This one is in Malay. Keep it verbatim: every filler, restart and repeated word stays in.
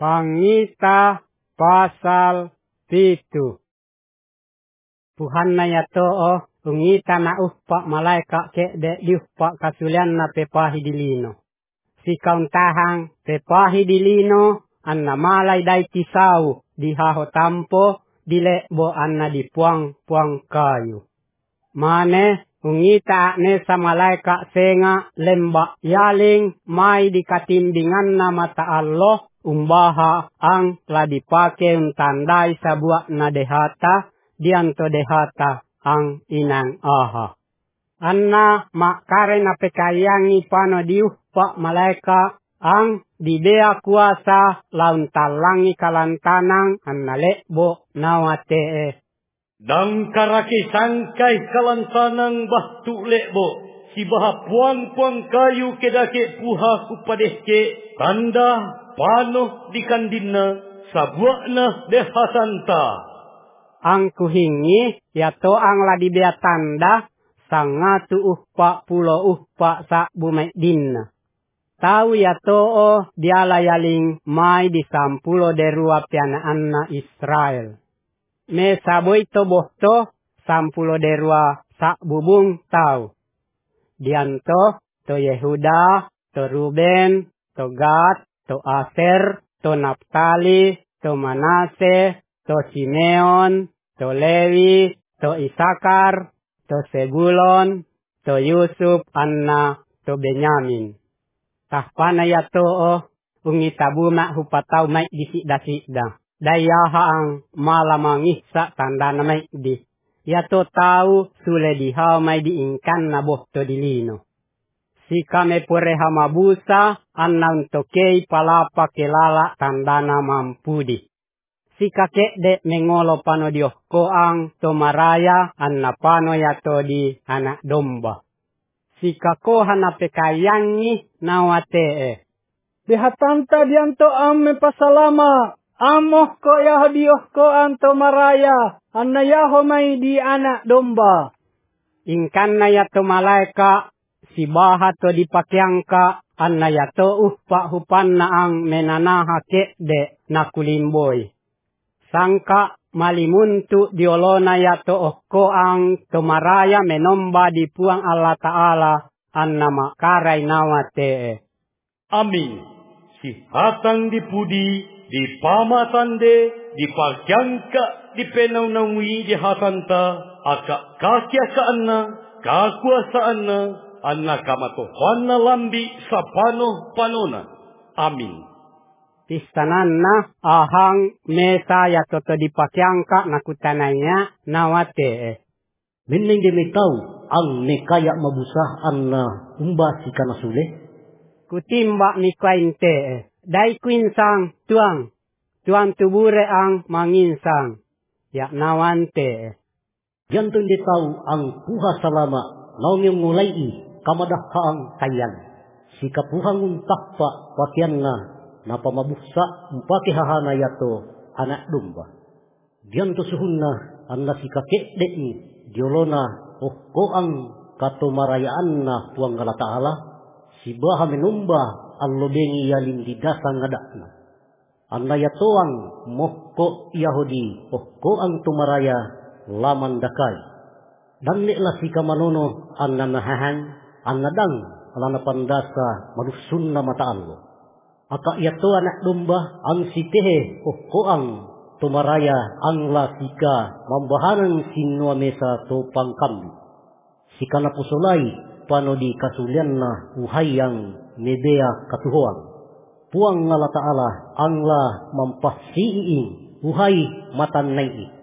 Pangita pasal pitu. Tuhan na yato o ungita na uhpa malaika ke de diuhpa kasulian na pepahi dilino. Si kauntahang pepahi dilino anna malay day tisau dihaho tampo dilekbo anna dipuang-puang kayu. Mane ungita ne sa malaika senga lembak yaling may dikatimbingan na mata Allah umbaha ang la dipake untandai sa buak na dehata dianto dehata ang inang aha. Anna makare na pekayangi pano diuhpa malaika ang dibea kuasa laun talangi kalantanang anna lekbo nawate. Dang karaki sangkai kalantanang bahtu lekbo si baha puang-puang kayu kedake puha kupadehke tanda panoh di kandina sabuakna dehasanta. Ang kuhingi yato ang ladibea tanda sangatu uhpa pulo uhpa sa bumay dinna. Tau yato o dialayaling may di sampulo derua pianaan na Israel. Me saboy to bohto sampulo derua sa bubung tau. Dianto to Yehuda, to Ruben, to Gad, to Aser, to Naptali, to Manase, to Simeon, to Lewi, to Isakar, to Sebulon, to Yusuf, Anna, to Benyamin. Tahpana yato o ungitabuma hupataw may disikda-sikda. Dayaha ang malamangisa tanda na may di. Yato tau sule dihaw may diingkan na bohto dilino. Si kame pureha mabusa anna untokei palapa kelala tanda na mampudi. Si kakek de mengolo pano diokko ang tomaraya anna pano yato di anak domba. Si kakoha na pekayangi nawate e. Dihatanta dianto am mepasalama. Amoh ko yaho diokko ang tomaraya anna yaho may di anak domba. Ingkan na yato malaika si baha to dipakyangka anna yato uhpa hupan na ang menanaha ke de nakulimboy. Sangka malimuntu diolona yato okko ang tomaraya menomba di puang Allah Ta'ala anna makaray nawate. Amin. Si hatang dipudi, di pamatande, di pagyangka, di penaw-nawi di hatanta, aka kakya ka anna, kakuasaan na, anna kamatuhan na lambi sa pano-panona. Amin. Tistanan na ahang mesa ya toto dipakyangka nakutananya nawate. Mining demitaw ang nekaya mabusah anna umba si kanasule. Kutimba ni kainte. Dai kwinsang tuang. Tuang tubure ang manginsang. Ya nawante. Yan tun ditaw ang puha salama naong yung ngulay kamadah kaang kayan. Si kapuhang untakpa pakyan na napamabuksa umpati hahana yato anak domba. Diyan to suhunna anna si kakek de'i diolona okko ang katomarayaan na puang Allah Ta'ala si baha menumba ang lobengi yalim di dasang ngadakna. Anna yato ang mokko Yahudi okko ang tumaraya laman dakay. Dan ni'la si kamanono anna nahahan anna dang alana pandasa madusun na mata Allah. Aka yato anak domba ang sitehe okko ang tumaraya ang lasika mambahanan sinua mesa to pangkambi. Sika napusulay pano di kasulian na uhay yang medea katuhoan. Puang Allah Ta'ala ang la mampasiiing uhay matan nai.